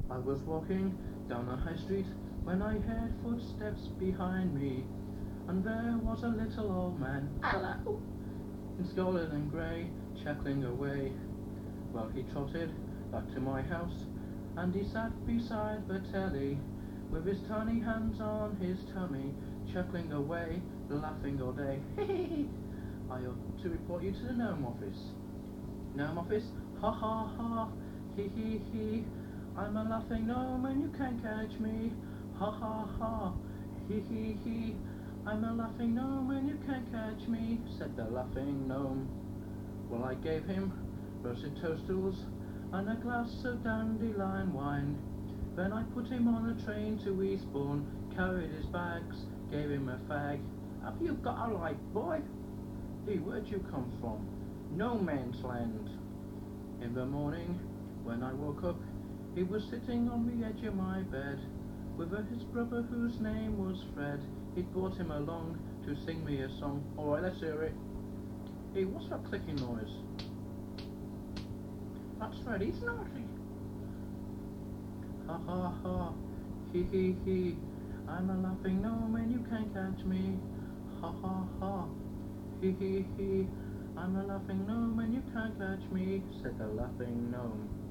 I was walking down a high street when I heard footsteps behind me, and there was a little old man, hello, in scarlet and grey, chuckling away. Well, he trotted back to my house, and he sat beside the telly, with his tiny hands on his tummy, chuckling away, laughing all day. I ought to report you to the Gnome Office. Gnome Office, ha ha ha, he he he. I'm a laughing gnome and you can't catch me. Ha ha ha, he he he. I'm a laughing gnome and you can't catch me, said the laughing gnome. Well, I gave him roasted toadstools and a glass of dandelion wine. Then I put him on a train to Eastbourne, carried his bags, gave him a fag. Have you got a light, boy? Hey, where'd you come from? No man's land. In the morning, when I woke up, he was sitting on the edge of my bed, with his brother whose name was Fred. He'd brought him along to sing me a song. Alright, let's hear it. Hey, what's that clicking noise? That's Fred, he's naughty. Ha ha ha, he he he. I'm a laughing gnome and you can't catch me. Ha ha ha, he he he. I'm a laughing gnome and you can't catch me, said the laughing gnome.